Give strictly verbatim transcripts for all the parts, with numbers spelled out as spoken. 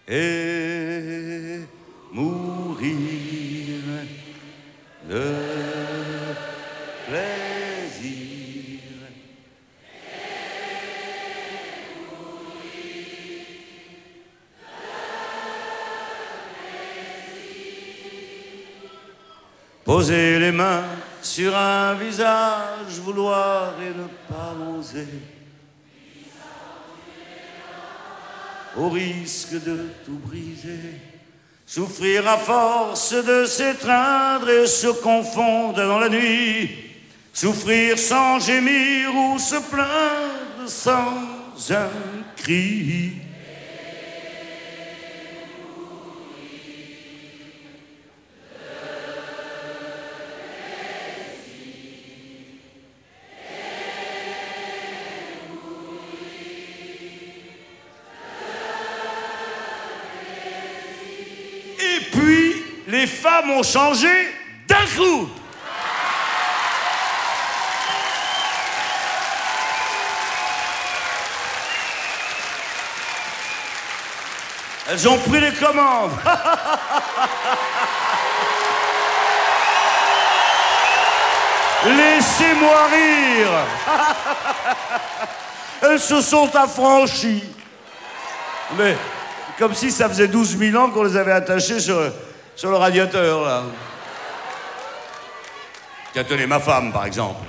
et mourir de plaisir. Poser les mains sur un visage, vouloir et ne pas oser, au risque de tout briser, souffrir à force de s'étreindre et se confondre dans la nuit, souffrir sans gémir ou se plaindre sans un cri. Et puis, les femmes ont changé d'un coup. Elles ont pris les commandes. Laissez-moi rire. Elles se sont affranchies. Mais... comme si ça faisait douze mille ans qu'on les avait attachés sur, sur le radiateur, là. Tiens, tenez, ma femme, par exemple.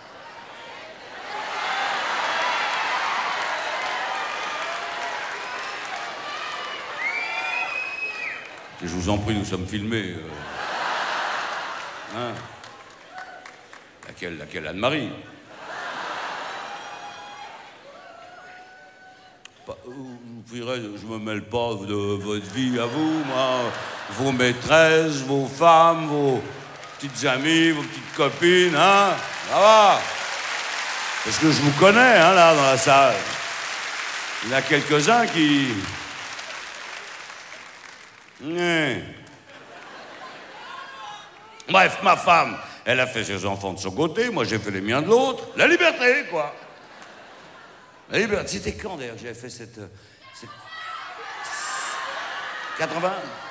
Je vous en prie, nous sommes filmés. Euh... Hein? Laquelle, laquelle Anne-Marie? Vous verrez, je me mêle pas de votre vie à vous, moi. Vos maîtresses, vos femmes, vos petites amies, vos petites copines, hein? Ça va? Parce que je vous connais, hein, là, dans la salle. Il y en a quelques-uns qui... Mmh. Bref, ma femme, elle a fait ses enfants de son côté, moi j'ai fait les miens de l'autre. La liberté, quoi. La liberté. C'était quand, d'ailleurs, que j'avais fait cette... cette... quatre-vingts